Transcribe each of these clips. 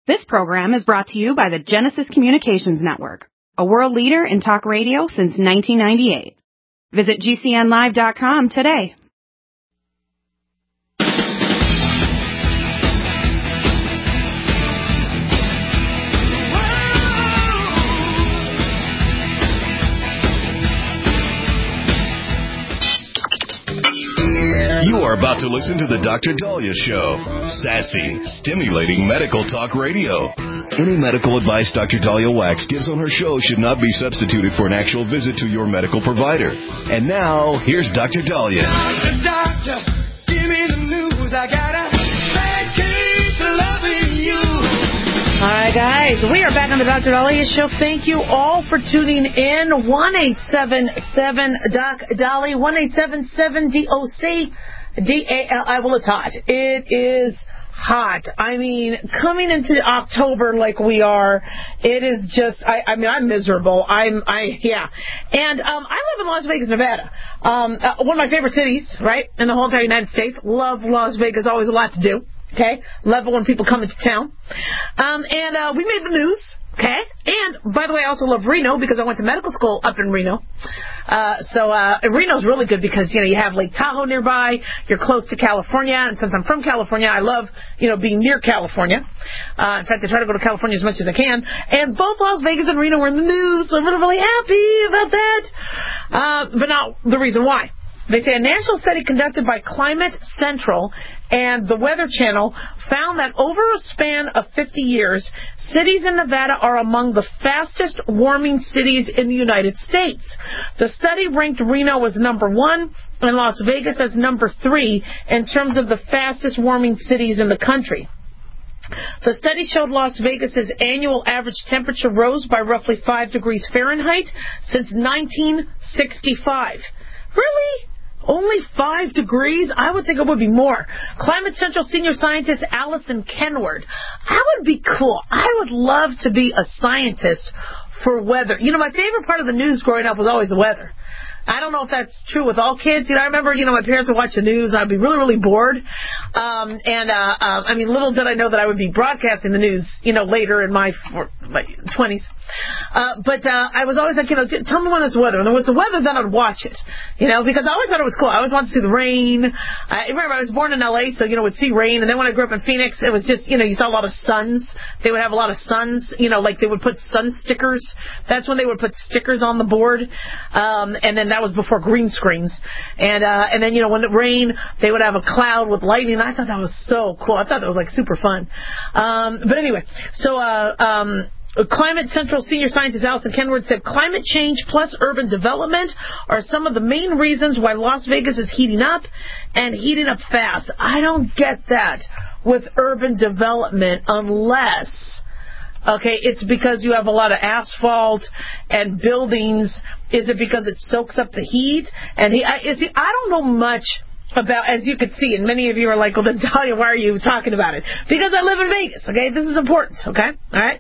This program is brought to you by the Genesis Communications Network, a world leader in talk radio since 1998. Visit GCNlive.com today. You are about to listen to the Dr. Daliah Show. Sassy, stimulating medical talk radio. Any medical advice Dr. Daliah Wax gives on her show should not be substituted for an actual visit to your medical provider. And now, here's Dr. Daliah. Doctor, give me the news. I got a bad case of loving you. All right, guys, we are back on the Dr. Daliah Show. Thank you all for tuning in. 1-877-DOC-DALI, 1-877-DOC. D-A-L-I. Well, it's hot. It is hot. I mean, coming into October like we are, it is just, I mean, I'm miserable. Yeah. And I live in Las Vegas, Nevada. One of my favorite cities, right, in the whole entire United States. Love Las Vegas. Always a lot to do. Okay? Love it when people come into town. And we made the news. Okay? And, by the way, I also love Reno because I went to medical school up in Reno. So Reno's really good because, you have Lake Tahoe nearby. You're close to California. And since I'm from California, I love, being near California. In fact, I try to go to California as much as I can. And both Las Vegas and Reno were in the news, so I'm really happy about that. But not the reason why. They say a national study conducted by Climate Central and the Weather Channel found that over a span of 50 years, cities in Nevada are among the fastest warming cities in the United States. The study ranked Reno as number 1 and Las Vegas as number 3 in terms of the fastest warming cities in the country. The study showed Las Vegas's annual average temperature rose by roughly 5 degrees Fahrenheit since 1965. Really? Only 5 degrees? I would think it would be more. Climate Central senior scientist Allison Kenward. That would be cool. I would love to be a scientist for weather. My favorite part of the news growing up was always the weather. I don't know if that's true with all kids. I remember, my parents would watch the news, and I'd be really, really bored. I mean, little did I know that I would be broadcasting the news, later in my 20s. But I was always like, tell me when it's weather. And when it's the weather, then I'd watch it, because I always thought it was cool. I always wanted to see the rain. I remember I was born in L.A., so, would see rain. And then when I grew up in Phoenix, it was just, you saw a lot of suns. They would have a lot of suns, like they would put sun stickers. That's when they would put stickers on the board. And then that was before green screens. And then, when it rained, they would have a cloud with lightning. I thought that was so cool. I thought that was, super fun. But anyway, so Climate Central senior scientist Allison Kenward said climate change plus urban development are some of the main reasons why Las Vegas is heating up and heating up fast. I don't get that with urban development unless... Okay, it's because you have a lot of asphalt and buildings. Is it because it soaks up the heat? And I don't know much about, as you could see, and many of you are like, well, then Daliah, why are you talking about it? Because I live in Vegas, okay? This is important, okay? All right?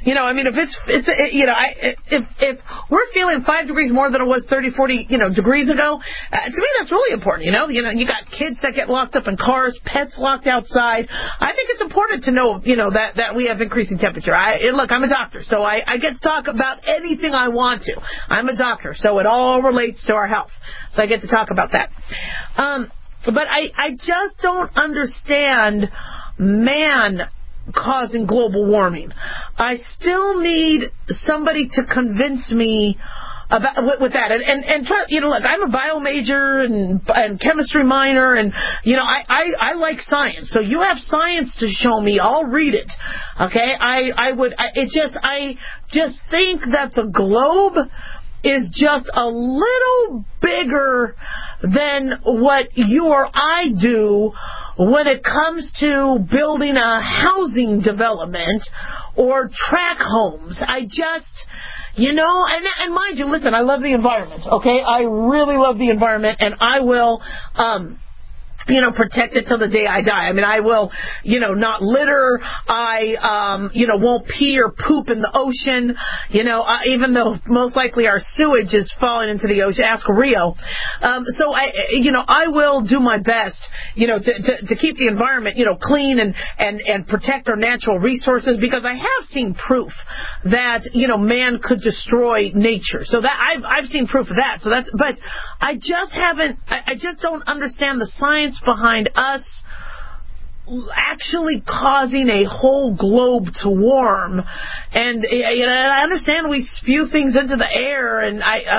If we're feeling 5 degrees more than it was 30, 40, degrees ago, to me that's really important, you got kids that get locked up in cars, pets locked outside. I think it's important to know, that we have increasing temperature. Look, I'm a doctor, so I get to talk about anything I want to. I'm a doctor, so it all relates to our health. So I get to talk about that. But I just don't understand man causing global warming. I still need somebody to convince me about with that. And try, look, I'm a bio major and chemistry minor, and I like science. So you have science to show me, I'll read it. Okay? I just think that the globe is just a little bigger than what you or I do when it comes to building a housing development or track homes. I just, and mind you, listen, I love the environment, okay? I really love the environment, and I will, protect it till the day I die. I mean, I will, not litter. I, won't pee or poop in the ocean, even though most likely our sewage is falling into the ocean. Ask Rio. So I will do my best, to keep the environment, clean and protect our natural resources, because I have seen proof that, man could destroy nature. So that I've seen proof of that. So but I just don't understand the science behind us actually causing a whole globe to warm. And I understand we spew things into the air, and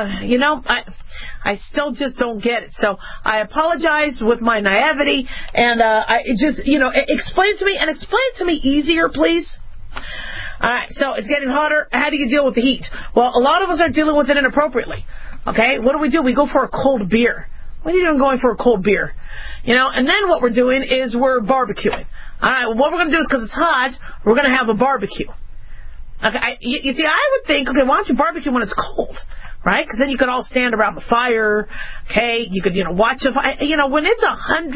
I still just don't get it. So I apologize with my naivety, and explain it to me easier, please. All right, so it's getting hotter. How do you deal with the heat? Well, a lot of us are dealing with it inappropriately. Okay, what do? We go for a cold beer. What are you doing going for a cold beer? And then what we're doing is we're barbecuing. All right, what we're going to do is, because it's hot, we're going to have a barbecue. Okay, you see, I would think, okay, why don't you barbecue when it's cold, right? Because then you could all stand around the fire. Okay, you could, watch the fire. When it's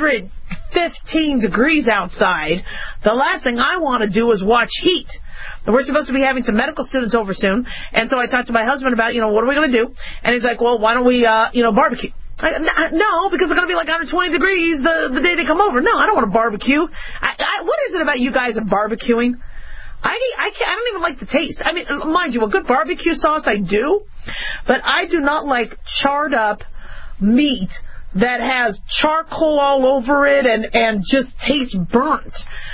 115 degrees outside, the last thing I want to do is watch heat. We're supposed to be having some medical students over soon, and so I talked to my husband about, what are we going to do? And he's like, well, why don't we, barbecue? No, because it's going to be like 120 degrees the day they come over. No, I don't want to barbecue. What is it about you guys and barbecuing? I don't even like the taste. I mean, mind you, a good barbecue sauce I do, but I do not like charred up meat that has charcoal all over it and just tastes burnt.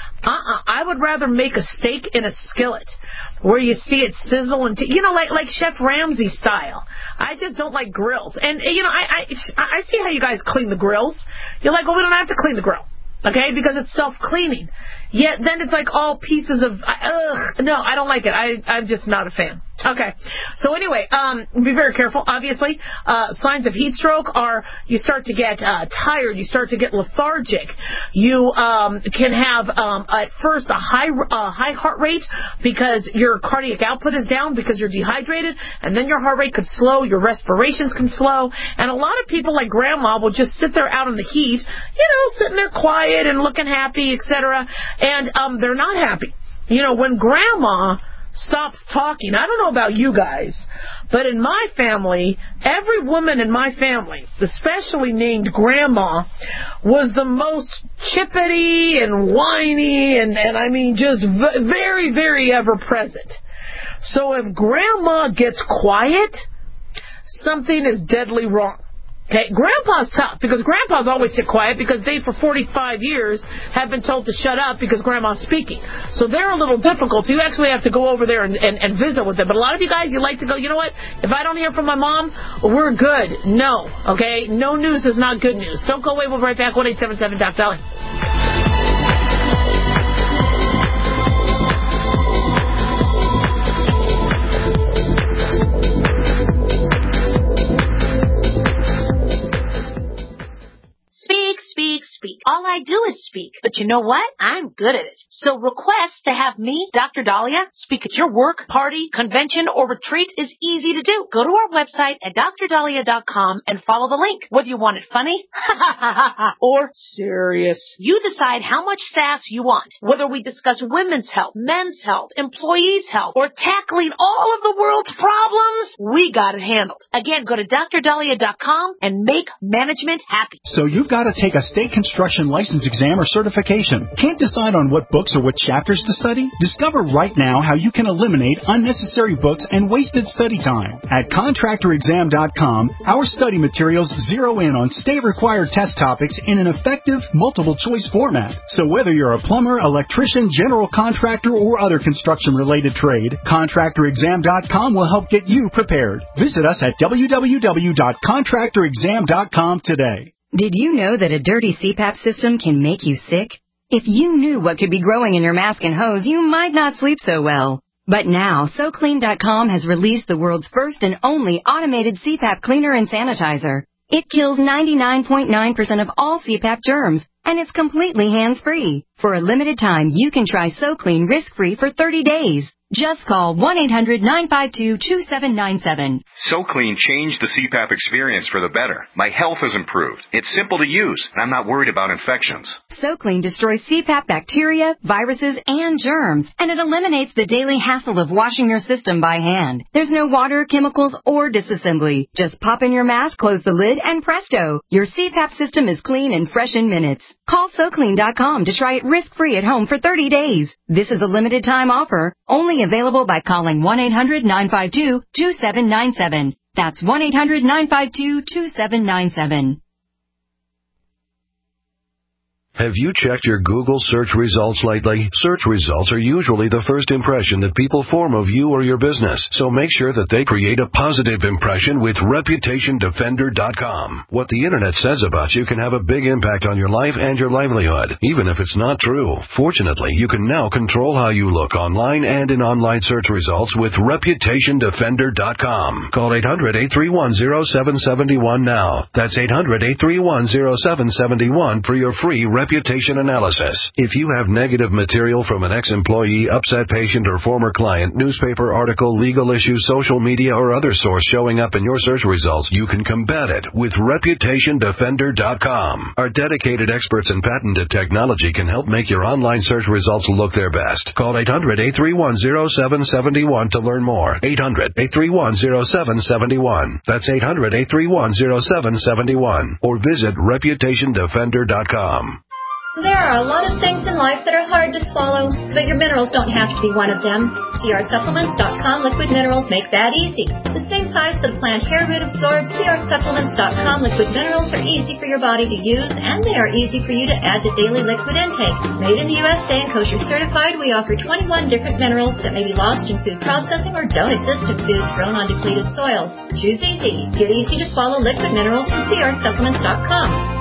I would rather make a steak in a skillet where you see it sizzle and like Chef Ramsay style. I just don't like grills. And I see how you guys clean the grills. You're like, well, we don't have to clean the grill, okay, because it's self-cleaning. Yet then it's like all pieces of no, I don't like it. I'm just not a fan. Okay. So anyway, be very careful. Obviously, signs of heat stroke are you start to get tired. You start to get lethargic. You can have at first a high heart rate because your cardiac output is down because you're dehydrated, and then your heart rate could slow. Your respirations can slow, and a lot of people like Grandma will just sit there out in the heat, sitting there quiet and looking happy, etc. And they're not happy. When Grandma stops talking, I don't know about you guys, but in my family, every woman in my family, especially named Grandma, was the most chippity and whiny and I mean just very, very ever present. So if Grandma gets quiet, something is deadly wrong. Okay, Grandpa's tough because Grandpa's always sit quiet because they, for 45 years, have been told to shut up because Grandma's speaking. So they're a little difficult. So you actually have to go over there and visit with them. But a lot of you guys, you like to go, you know what? If I don't hear from my mom, we're good. No, okay? No news is not good news. Don't go away. We'll be right back. 1-877-DOC-DOLLY. Speak. All I do is speak. But you know what? I'm good at it. So request to have me, Dr. Dahlia, speak at your work, party, convention, or retreat is easy to do. Go to our website at drdahlia.com and follow the link. Whether you want it funny or serious, you decide how much sass you want. Whether we discuss women's health, men's health, employees' health, or tackling all of the world's problems, we got it handled. Again, go to drdahlia.com and make management happy. So you've got to take a state construction license exam or certification. Can't decide on what books or what chapters to study? Discover right now how you can eliminate unnecessary books and wasted study time. At contractorexam.com, our study materials zero in on state-required test topics in an effective, multiple-choice format. So whether you're a plumber, electrician, general contractor, or other construction-related trade, contractorexam.com will help get you prepared. Visit us at www.contractorexam.com today. Did you know that a dirty CPAP system can make you sick? If you knew what could be growing in your mask and hose, you might not sleep so well. But now, SoClean.com has released the world's first and only automated CPAP cleaner and sanitizer. It kills 99.9% of all CPAP germs, and it's completely hands-free. For a limited time, you can try SoClean risk-free for 30 days. Just call 1-800-952-2797. SoClean changed the CPAP experience for the better. My health has improved. It's simple to use, and I'm not worried about infections. SoClean destroys CPAP bacteria, viruses, and germs, and it eliminates the daily hassle of washing your system by hand. There's no water, chemicals, or disassembly. Just pop in your mask, close the lid, and presto, your CPAP system is clean and fresh in minutes. Call SoClean.com to try it risk-free at home for 30 days. This is a limited-time offer, only available by calling 1-800-952-2797. That's 1-800-952-2797. Have you checked your Google search results lately? Search results are usually the first impression that people form of you or your business, so make sure that they create a positive impression with ReputationDefender.com. What the Internet says about you can have a big impact on your life and your livelihood, even if it's not true. Fortunately, you can now control how you look online and in online search results with ReputationDefender.com. Call 800-831-0771 now. That's 800-831-0771 for your free reputation analysis. If you have negative material from an ex-employee, upset patient, or former client, newspaper article, legal issue, social media, or other source showing up in your search results, you can combat it with ReputationDefender.com. Our dedicated experts in patented technology can help make your online search results look their best. Call 800-831-0771 to learn more. 800-831-0771. That's 800-831-0771. Or visit ReputationDefender.com. There are a lot of things in life that are hard to swallow, but your minerals don't have to be one of them. CRSupplements.com liquid minerals make that easy. The same size that a plant hair root absorbs, CRSupplements.com liquid minerals are easy for your body to use, and they are easy for you to add to daily liquid intake. Made in the USA and kosher certified, we offer 21 different minerals that may be lost in food processing or don't exist in foods grown on depleted soils. Choose easy. Get easy to swallow liquid minerals from CRSupplements.com.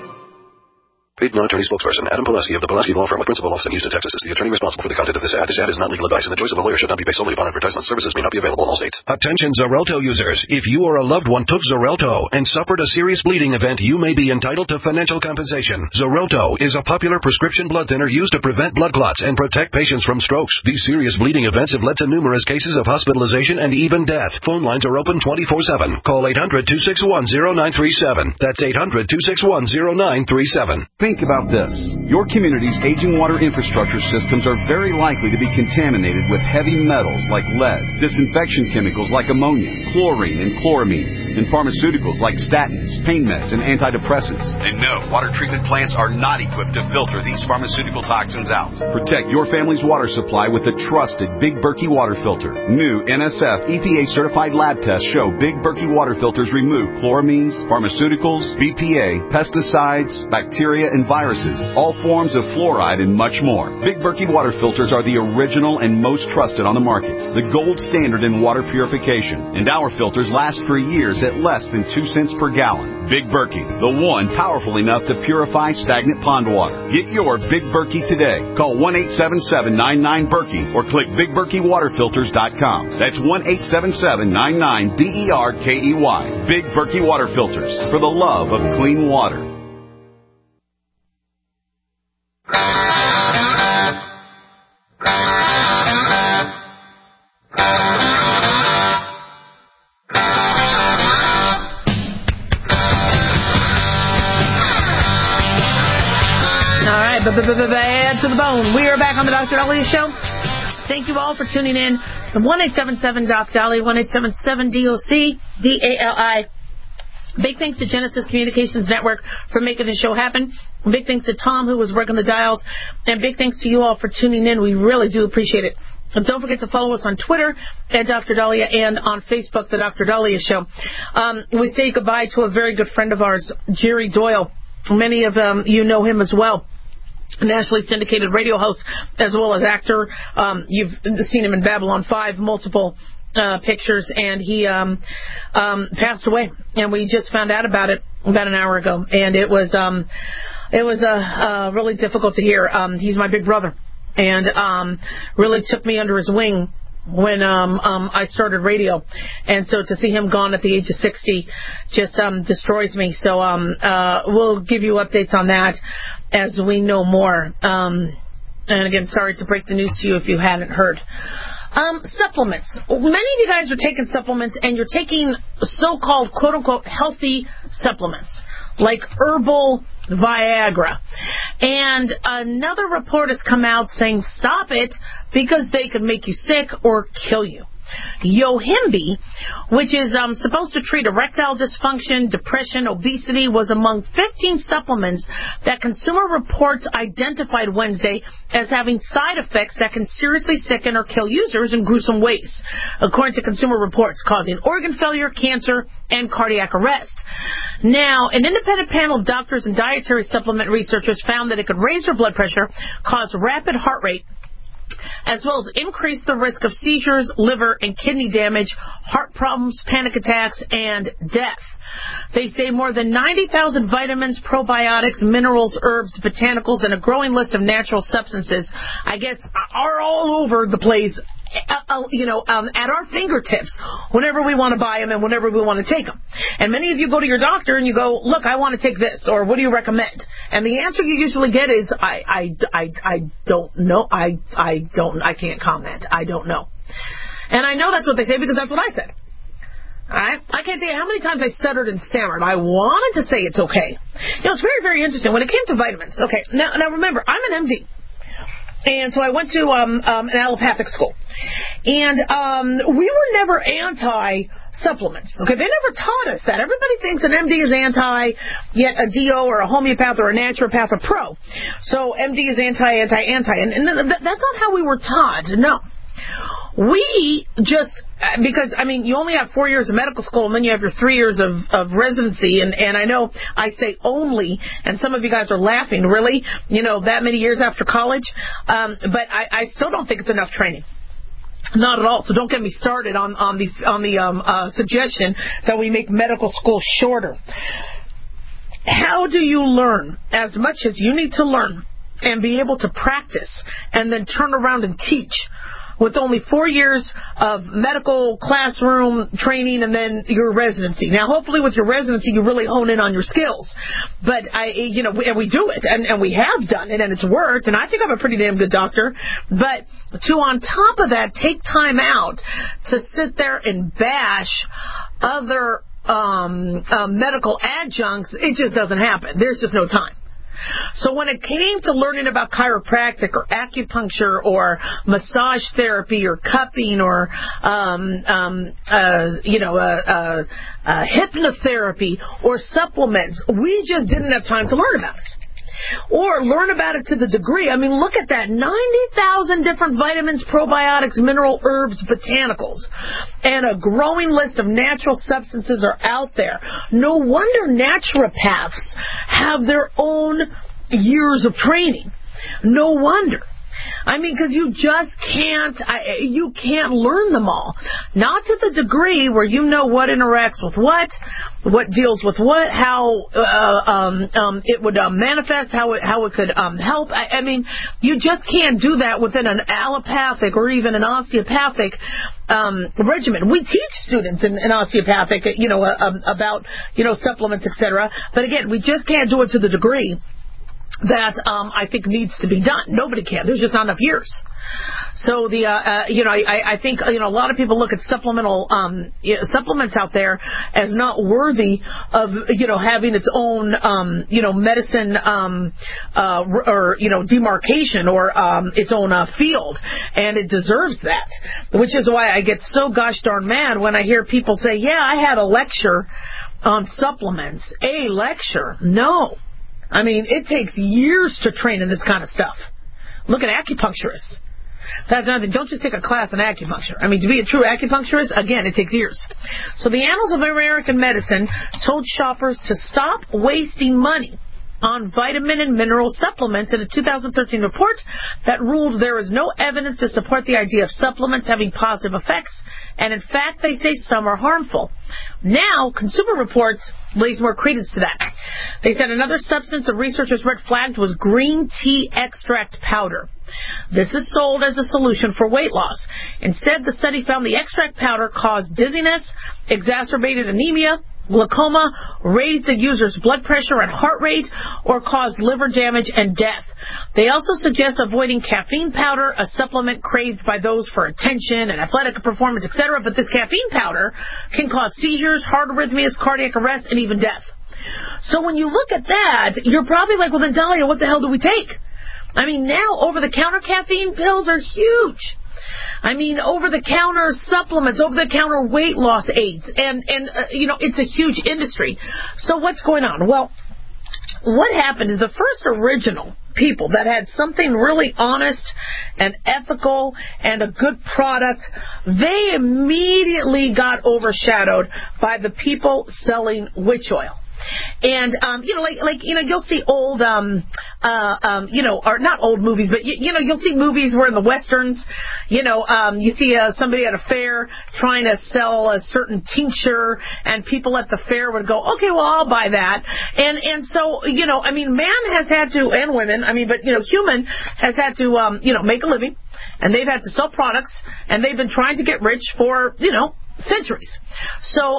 Paid non-attorney spokesperson Adam Pileski of the Pileski Law Firm with principal office in Houston, Texas, is the attorney responsible for the content of this ad. This ad is not legal advice, and the choice of a lawyer should not be based solely upon advertisement. Services may not be available in all states. Attention Xarelto users. If you or a loved one took Xarelto and suffered a serious bleeding event, you may be entitled to financial compensation. Xarelto is a popular prescription blood thinner used to prevent blood clots and protect patients from strokes. These serious bleeding events have led to numerous cases of hospitalization and even death. Phone lines are open 24/7. Call 800-261-0937. That's 800-261-0937. Think about this. Your community's aging water infrastructure systems are very likely to be contaminated with heavy metals like lead, disinfection chemicals like ammonia, chlorine and chloramines, and pharmaceuticals like statins, pain meds, and antidepressants. And no, water treatment plants are not equipped to filter these pharmaceutical toxins out. Protect your family's water supply with the trusted Big Berkey water filter. New NSF EPA-certified lab tests show Big Berkey water filters remove chloramines, pharmaceuticals, BPA, pesticides, bacteria, and viruses, all forms of fluoride, and much more. Big Berkey water filters are the original and most trusted on the market, the gold standard in water purification, and our filters last for years at less than 2 cents per gallon. Big Berkey, the one powerful enough to purify stagnant pond water. Get your Big Berkey today. Call 1-877-99-BERKEY or click BigBerkeyWaterFilters.com. That's 1-877-99-BERKEY. Big Berkey Water Filters, for the love of clean water. Bad to the bone. We are back on the Dr. Dahlia Show. Thank you all for tuning in. 1-877-DOC-DALI, 1-877-DOC-DALI. Big thanks to Genesis Communications Network for making the show happen. Big thanks to Tom, who was working the dials. And big thanks to you all for tuning in. We really do appreciate it. And don't forget to follow us on Twitter at Dr. Dahlia and on Facebook, The Dr. Dahlia Show. We say goodbye to a very good friend of ours, Jerry Doyle. Many of you know him as well. Nationally syndicated radio host as well as actor. You've seen him in Babylon 5, multiple pictures, and he passed away, and we just found out about it about an hour ago, and it was really difficult to hear. He's my big brother, and really took me under his wing when I started radio, and so to see him gone at the age of 60 just destroys me. So we'll give you updates on that as we know more. And again, sorry to break the news to you if you hadn't heard. Supplements. Many of you guys are taking supplements, and you're taking so-called, quote-unquote, healthy supplements, like herbal Viagra. And another report has come out saying stop it because they could make you sick or kill you. Yohimbe, which is supposed to treat erectile dysfunction, depression, obesity, was among 15 supplements that Consumer Reports identified Wednesday as having side effects that can seriously sicken or kill users in gruesome ways, according to Consumer Reports, causing organ failure, cancer, and cardiac arrest. Now, an independent panel of doctors and dietary supplement researchers found that it could raise your blood pressure, cause rapid heart rate, as well as increase the risk of seizures, liver and kidney damage, heart problems, panic attacks, and death. They say more than 90,000 vitamins, probiotics, minerals, herbs, botanicals, and a growing list of natural substances, I guess, are all over the place, at our fingertips whenever we want to buy them and whenever we want to take them. And many of you go to your doctor and you go, look, I want to take this, or what do you recommend? And the answer you usually get is, I don't know. I can't comment. I don't know. And I know that's what they say because that's what I said. All right? I can't tell you how many times I stuttered and stammered. I wanted to say it's okay. It's very, very interesting. When it came to vitamins, okay, now remember, I'm an MD. And so I went to an allopathic school. And we were never anti-supplements. Okay, they never taught us that. Everybody thinks an MD is anti, yet a DO or a homeopath or a naturopath are pro. So MD is anti. And that's not how we were taught. No. We just, because, you only have 4 years of medical school, and then you have your 3 years of residency, and I know I say only, and some of you guys are laughing, really, that many years after college, but I still don't think it's enough training. Not at all. So don't get me started on the suggestion that we make medical school shorter. How do you learn as much as you need to learn and be able to practice and then turn around and teach with only 4 years of medical classroom training and then your residency? Now, hopefully with your residency, you really hone in on your skills. But, and we do it, and we have done it, and it's worked, and I think I'm a pretty damn good doctor. But to, on top of that, take time out to sit there and bash other medical adjuncts, it just doesn't happen. There's just no time. So when it came to learning about chiropractic or acupuncture or massage therapy or cupping or hypnotherapy or supplements, we just didn't have time to learn about it. Or learn about it to the degree. Look at that. 90,000 different vitamins, probiotics, mineral herbs, botanicals. And a growing list of natural substances are out there. No wonder naturopaths have their own years of training. No wonder. Because you just can't learn them all. Not to the degree where you know what interacts with what deals with what, how it would manifest, how it could help. You just can't do that within an allopathic or even an osteopathic regimen. We teach students in osteopathic, about, supplements, etc. But again, we just can't do it to the degree that I think needs to be done. Nobody can. There's just not enough years. So I think a lot of people look at supplemental supplements out there as not worthy of having its own medicine or demarcation or its own field, and it deserves that. Which is why I get so gosh darn mad when I hear people say, "Yeah, I had a lecture on supplements." A lecture? No. It takes years to train in this kind of stuff. Look at acupuncturists. That's nothing. Don't just take a class in acupuncture. To be a true acupuncturist, again, it takes years. So the Annals of American Medicine told shoppers to stop wasting money on vitamin and mineral supplements in a 2013 report that ruled there is no evidence to support the idea of supplements having positive effects, and in fact, they say some are harmful. Now, Consumer Reports lays more credence to that. They said another substance the researchers red flagged was green tea extract powder. This is sold as a solution for weight loss. Instead, the study found the extract powder caused dizziness, exacerbated anemia, glaucoma, raise the user's blood pressure and heart rate, or cause liver damage and death. They also suggest avoiding caffeine powder, a supplement craved by those for attention and athletic performance, etc. But this caffeine powder can cause seizures, heart arrhythmias, cardiac arrest, and even death. So when you look at that, you're probably like, well, then, Dahlia, what the hell do we take? I mean, now over-the-counter caffeine pills are huge. I mean, over-the-counter supplements, over-the-counter weight loss aids, and it's a huge industry. So what's going on? Well, what happened is the first original people that had something really honest and ethical and a good product, they immediately got overshadowed by the people selling witch oil. And, you'll see old, or not old movies, but, you'll see movies where in the Westerns, you see somebody at a fair trying to sell a certain tincture, and people at the fair would go, okay, well, I'll buy that. And so, man has had to, and women, human has had to, make a living, and they've had to sell products, and they've been trying to get rich for, centuries. So,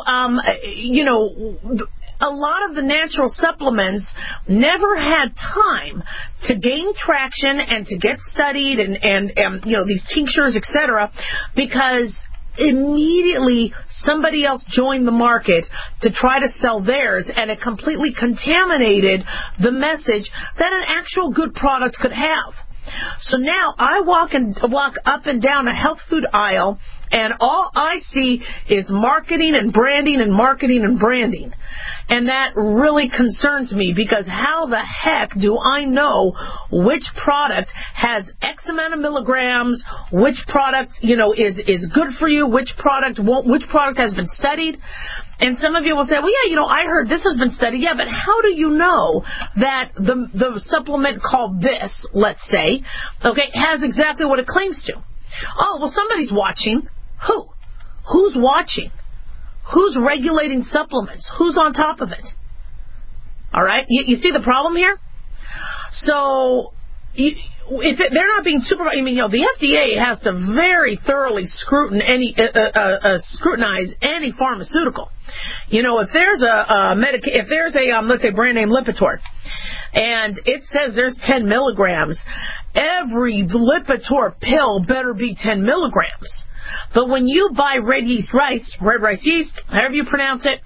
a lot of the natural supplements never had time to gain traction and to get studied and these tinctures, etc., because immediately somebody else joined the market to try to sell theirs, and it completely contaminated the message that an actual good product could have. So now I walk up and down a health food aisle, and all I see is marketing and branding and marketing and branding. And that really concerns me, because how the heck do I know which product has X amount of milligrams, which product, is good for you, which product won't, which product has been studied? And some of you will say, well, yeah, I heard this has been studied. Yeah, but how do you know that the supplement called this, let's say, okay, has exactly what it claims to? Oh, well, somebody's watching. Who? Who's watching? Who's regulating supplements? Who's on top of it? All right? You see the problem here? So, they're not being supervised. The FDA has to very thoroughly scrutinize any pharmaceutical. If there's let's say brand name Lipitor, and it says there's 10 milligrams, every Lipitor pill better be 10 milligrams. But when you buy red rice yeast, however you pronounce it,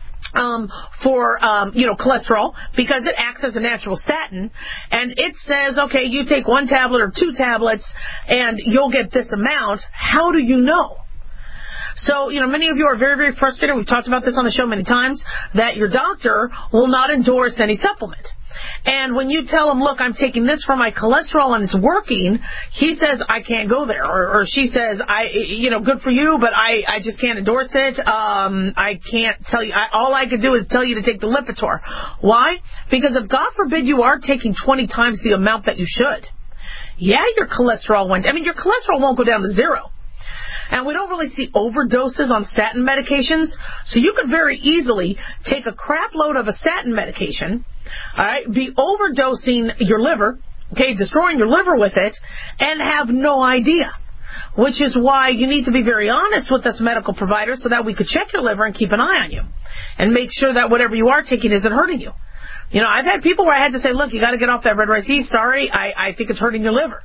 for cholesterol, because it acts as a natural statin, and it says, okay, you take 1 tablet or 2 tablets, and you'll get this amount. How do you know? So, many of you are very, very frustrated. We've talked about this on the show many times, that your doctor will not endorse any supplement. And when you tell him, look, I'm taking this for my cholesterol and it's working, he says, I can't go there. Or she says, good for you, but I just can't endorse it. I can't tell you. All I could do is tell you to take the Lipitor. Why? Because if, God forbid, you are taking 20 times the amount that you should, yeah, your cholesterol your cholesterol won't go down to 0. And we don't really see overdoses on statin medications, so you could very easily take a crap load of a statin medication, all right, be overdosing your liver, okay, destroying your liver with it, and have no idea. Which is why you need to be very honest with us medical providers, so that we could check your liver and keep an eye on you and make sure that whatever you are taking isn't hurting you. I've had people where I had to say, look, you got to get off that red rice yeast. Sorry, I think it's hurting your liver.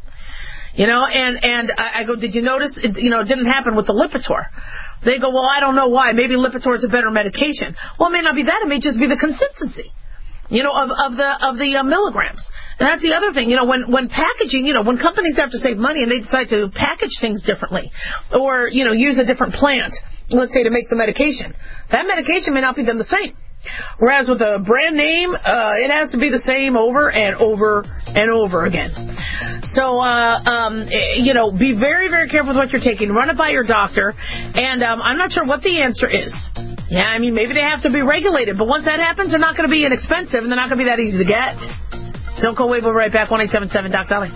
And I go, did you notice, it didn't happen with the Lipitor. They go, well, I don't know why. Maybe Lipitor is a better medication. Well, it may not be that. It may just be the consistency, of the milligrams. And that's the other thing, when packaging, when companies have to save money and they decide to package things differently, or, use a different plant, let's say, to make the medication, that medication may not be the same. Whereas with a brand name, it has to be the same over and over and over again. So, be very, very careful with what you're taking. Run it by your doctor. And I'm not sure what the answer is. Yeah, maybe they have to be regulated. But once that happens, they're not going to be inexpensive, and they're not going to be that easy to get. Don't go away. We'll be right back. 1-877-DOC-DOLLY.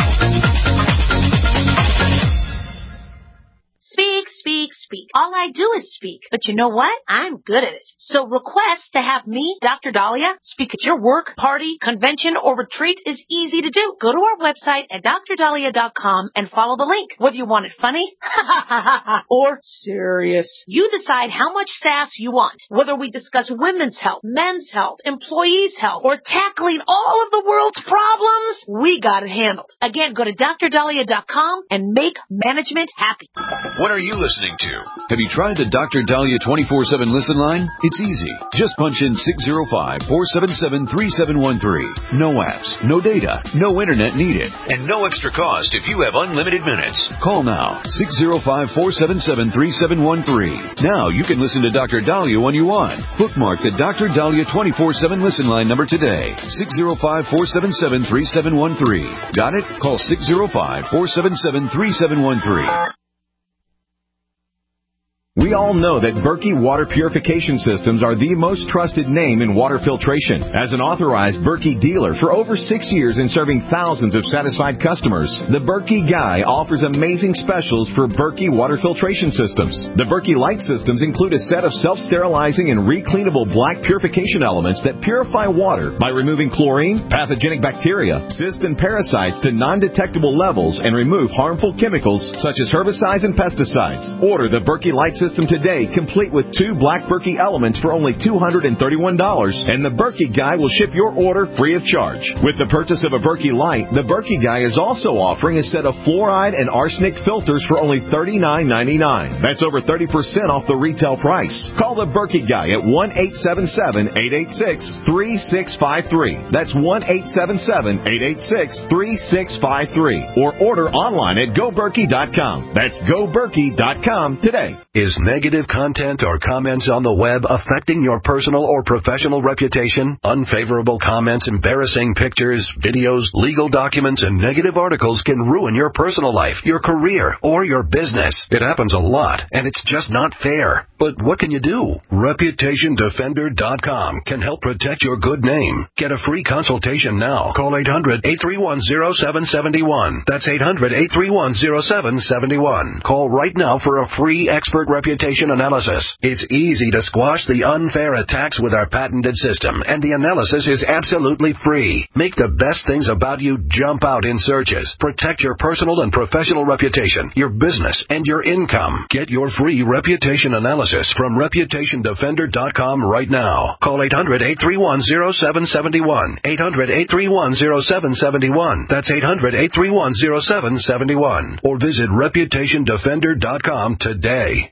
All I do is speak, but you know what? I'm good at it. So request to have me, Dr. Dahlia, speak at your work, party, convention, or retreat is easy to do. Go to our website at drdahlia.com and follow the link. Whether you want it funny or serious, you decide how much sass you want. Whether we discuss women's health, men's health, employees' health, or tackling all of the world's problems, we got it handled. Again, go to drdahlia.com and make management happy. What are you listening to? Have you tried the Dr. Dahlia 24/7 listen line? It's easy. Just punch in 605-477-3713. No apps, no data, no internet needed, and no extra cost if you have unlimited minutes. Call now, 605-477-3713. Now you can listen to Dr. Dahlia when you want. Bookmark the Dr. Dahlia 24/7 listen line number today, 605-477-3713. Got it? Call 605-477-3713. We all know that Berkey Water Purification Systems are the most trusted name in water filtration. As an authorized Berkey dealer for over 6 years and serving thousands of satisfied customers, the Berkey Guy offers amazing specials for Berkey water filtration systems. The Berkey Light systems include a set of self-sterilizing and recleanable black purification elements that purify water by removing chlorine, pathogenic bacteria, cysts, and parasites to non-detectable levels and remove harmful chemicals such as herbicides and pesticides. Order the Berkey Light system today, complete with 2 black Berkey elements for only $231, and the Berkey Guy will ship your order free of charge. With the purchase of a Berkey Light, the Berkey Guy is also offering a set of fluoride and arsenic filters for only $39.99. That's over 30% off the retail price. Call the Berkey Guy at 1-877-886-3653. That's 1-877-886-3653. Or order online at GoBerkey.com. That's GoBerkey.com today. Is negative content or comments on the web affecting your personal or professional reputation? Unfavorable comments, embarrassing pictures, videos, legal documents, and negative articles can ruin your personal life, your career, or your business. It happens a lot, and it's just not fair. But what can you do? ReputationDefender.com can help protect your good name. Get a free consultation now. Call 800-831-0771. That's 800-831-0771. Call right now for a free expert reputation analysis. It's easy to squash the unfair attacks with our patented system, and the analysis is absolutely free. Make the best things about you jump out in searches. Protect your personal and professional reputation, your business, and your income. Get your free reputation analysis from ReputationDefender.com right now. Call 800-831-0771. 800-831-0771. That's 800-831-0771. Or visit ReputationDefender.com today.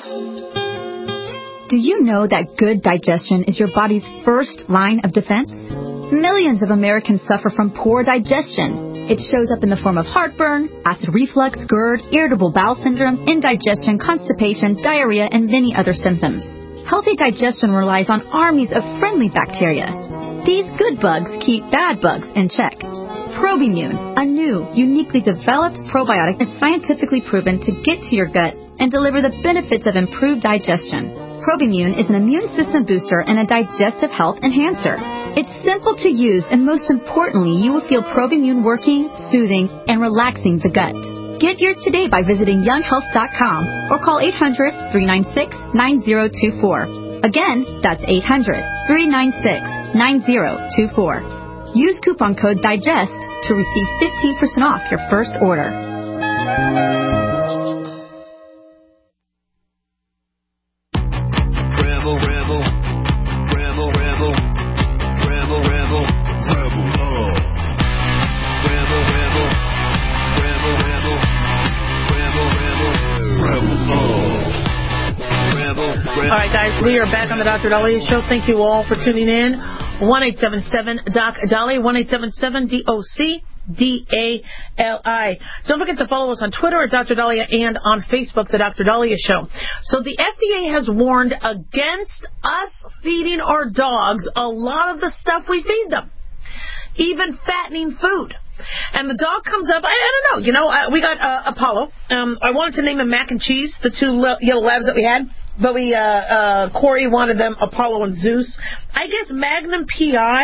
Do you know that good digestion is your body's first line of defense? Millions of Americans suffer from poor digestion. It shows up in the form of heartburn, acid reflux, GERD, irritable bowel syndrome, indigestion, constipation, diarrhea, and many other symptoms. Healthy digestion relies on armies of friendly bacteria. These good bugs keep bad bugs in check. Probimune, a new, uniquely developed probiotic, is scientifically proven to get to your gut and deliver the benefits of improved digestion. Probimune is an immune system booster and a digestive health enhancer. It's simple to use, and most importantly, you will feel Probimune working, soothing, and relaxing the gut. Get yours today by visiting younghealth.com or call 800-396-9024. Again, that's 800-396-9024. Use coupon code DIGEST to receive 15% off your first order. All right, guys, we are back on the Dr. Dahlia Show. Thank you all for tuning in. 1-877-DOC-DAHLIA, 1-877-DOC-DALI. Don't forget to follow us on Twitter at Dr. Dahlia and on Facebook, The Dr. Dahlia Show. So the FDA has warned against us feeding our dogs a lot of the stuff we feed them, even fattening food. And the dog comes up, I don't know, we got Apollo. I wanted to name him Mac and Cheese, the 2 yellow labs that we had. But Corey wanted them Apollo and Zeus. I guess Magnum P.I.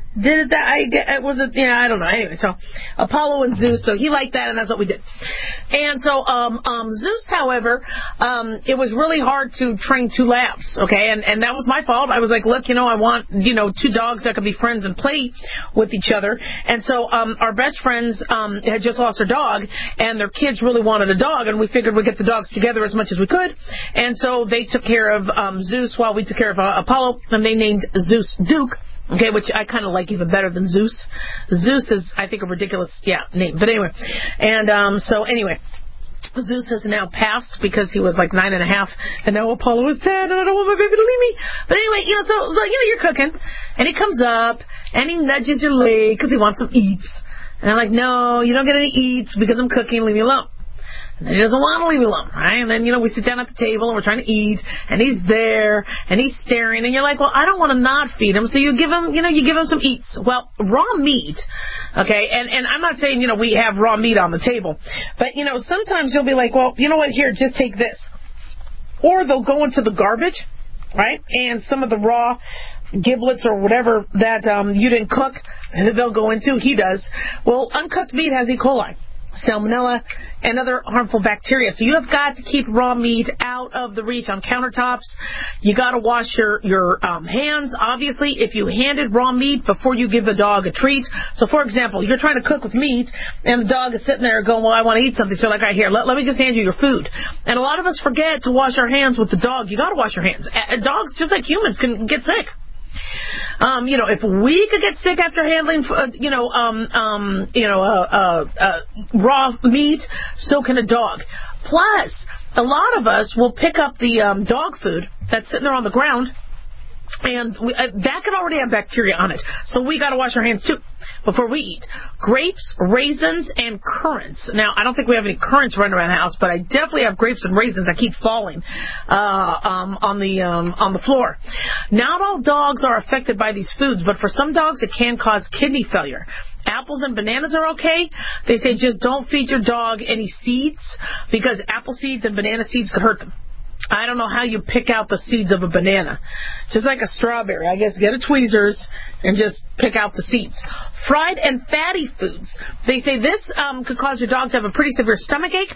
I don't know. Anyway, so Apollo and Zeus, so he liked that, and that's what we did. And so Zeus, however, it was really hard to train 2 labs, okay, and that was my fault. I was like, look, I want, 2 dogs that could be friends and play with each other. And so our best friends had just lost their dog, and their kids really wanted a dog, and we figured we'd get the dogs together as much as we could. And so they took care of Zeus while we took care of Apollo, and they named Zeus Duke. Okay, which I kind of like even better than Zeus. Zeus is, I think, a ridiculous, name. But anyway, and so anyway, Zeus has now passed because he was like 9.5, and now Apollo is 10, and I don't want my baby to leave me. But anyway, so you're cooking, and he comes up, and he nudges your leg because he wants some eats. And I'm like, no, you don't get any eats because I'm cooking, leave me alone. And then he doesn't want to leave me alone, right? And then, we sit down at the table and we're trying to eat, and he's there, and he's staring, and you're like, well, I don't want to not feed him, so you give him, you give him some eats. Well, raw meat, okay, and I'm not saying, we have raw meat on the table, but, sometimes you'll be like, well, you know what, here, just take this. Or they'll go into the garbage, right, and some of the raw giblets or whatever that you didn't cook, they'll go into, he does. Well, uncooked meat has E. coli, salmonella, and other harmful bacteria. So you have got to keep raw meat out of the reach on countertops. You got to wash your hands. Obviously, if you handed raw meat before you give the dog a treat. So, for example, you're trying to cook with meat, and the dog is sitting there going, well, I want to eat something. So you're like, all right, here, let me just hand you your food. And a lot of us forget to wash our hands with the dog. You got to wash your hands. Dogs, just like humans, can get sick. If we could get sick after handling, raw meat, so can a dog. Plus, a lot of us will pick up the dog food that's sitting there on the ground, and that could already have bacteria on it. So we got to wash our hands too before we eat. Grapes, raisins, and currants. Now, I don't think we have any currants running around the house, but I definitely have grapes and raisins that keep falling on the floor. Not all dogs are affected by these foods, but for some dogs it can cause kidney failure. Apples and bananas are okay. They say just don't feed your dog any seeds because apple seeds and banana seeds could hurt them. I don't know how you pick out the seeds of a banana. Just like a strawberry. I guess get a tweezers and just pick out the seeds. Fried and fatty foods. They say this could cause your dog to have a pretty severe stomachache.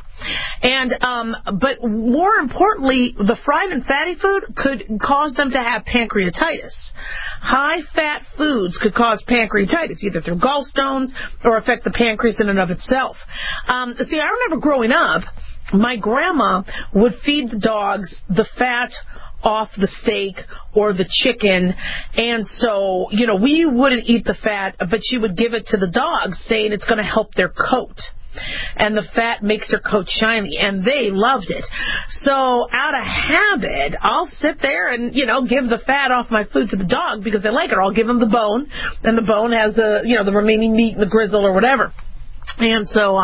But more importantly, the fried and fatty food could cause them to have pancreatitis. High-fat foods could cause pancreatitis, either through gallstones or affect the pancreas in and of itself. See, I remember growing up, my grandma would feed the dogs the fat off the steak or the chicken, and so, we wouldn't eat the fat, but she would give it to the dogs, saying it's going to help their coat. And the fat makes their coat shiny, and they loved it. So out of habit, I'll sit there and, give the fat off my food to the dog because they like it. Or I'll give them the bone, and the bone has the remaining meat and the grizzle or whatever. And so,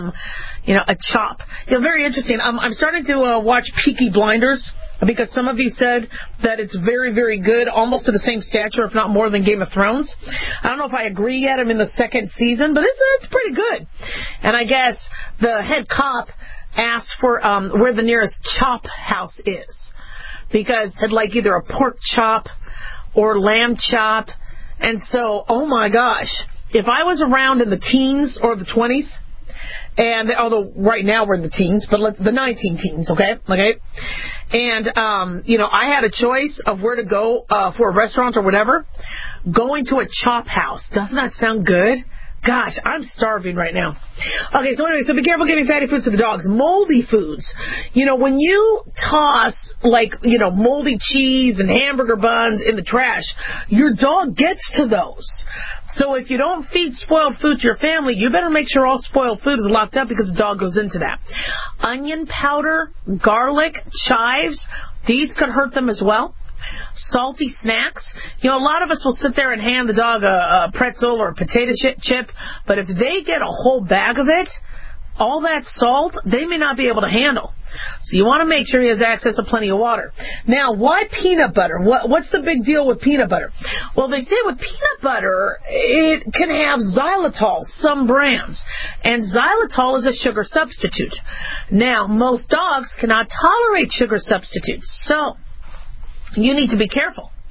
a chop. Very interesting. I'm starting to watch Peaky Blinders because some of you said that it's very, very good, almost to the same stature, if not more, than Game of Thrones. I don't know if I agree yet. I'm in the 2nd season, but it's pretty good. And I guess the head cop asked for where the nearest chop house is because it had like either a pork chop or lamb chop. And so, oh my gosh. If I was around in the teens or the 20s, and although right now we're in the teens, but the 19 teens, okay? And, I had a choice of where to go for a restaurant or whatever, going to a chop house. Doesn't that sound good? Gosh, I'm starving right now. Okay, so anyway, be careful giving fatty foods to the dogs. Moldy foods. When you toss, moldy cheese and hamburger buns in the trash, your dog gets to those. So if you don't feed spoiled food to your family, you better make sure all spoiled food is locked up because the dog goes into that. Onion powder, garlic, chives, these could hurt them as well. Salty snacks. A lot of us will sit there and hand the dog a pretzel or a potato chip, but if they get a whole bag of it, all that salt, they may not be able to handle. So you want to make sure he has access to plenty of water. Now, why peanut butter? What's the big deal with peanut butter? Well, they say with peanut butter, it can have xylitol, some brands. And xylitol is a sugar substitute. Now, most dogs cannot tolerate sugar substitutes. So you need to be careful.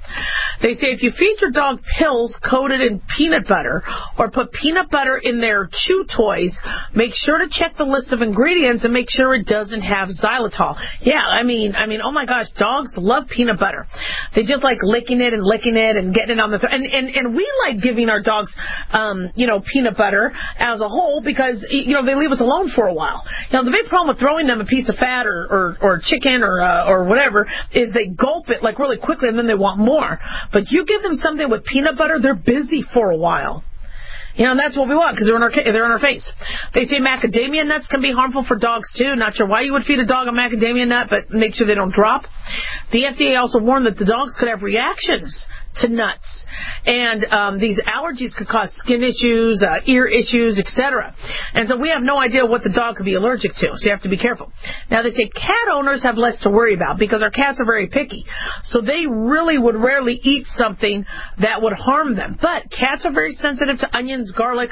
They say if you feed your dog pills coated in peanut butter or put peanut butter in their chew toys, make sure to check the list of ingredients and make sure it doesn't have xylitol. Yeah, I mean, oh my gosh, dogs love peanut butter. They just like licking it and getting it on the and we like giving our dogs, peanut butter as a whole because, they leave us alone for a while. Now, the big problem with throwing them a piece of fat or chicken or whatever is they gulp it like really quickly and then they want more. But you give them something with peanut butter, they're busy for a while. And that's what we want because they're in our face. They say macadamia nuts can be harmful for dogs too. Not sure why you would feed a dog a macadamia nut, but make sure they don't drop. The FDA also warned that the dogs could have reactions to nuts. And these allergies could cause skin issues, ear issues, etc. And so we have no idea what the dog could be allergic to, so you have to be careful. Now, they say cat owners have less to worry about because our cats are very picky. So they really would rarely eat something that would harm them. But cats are very sensitive to onions, garlic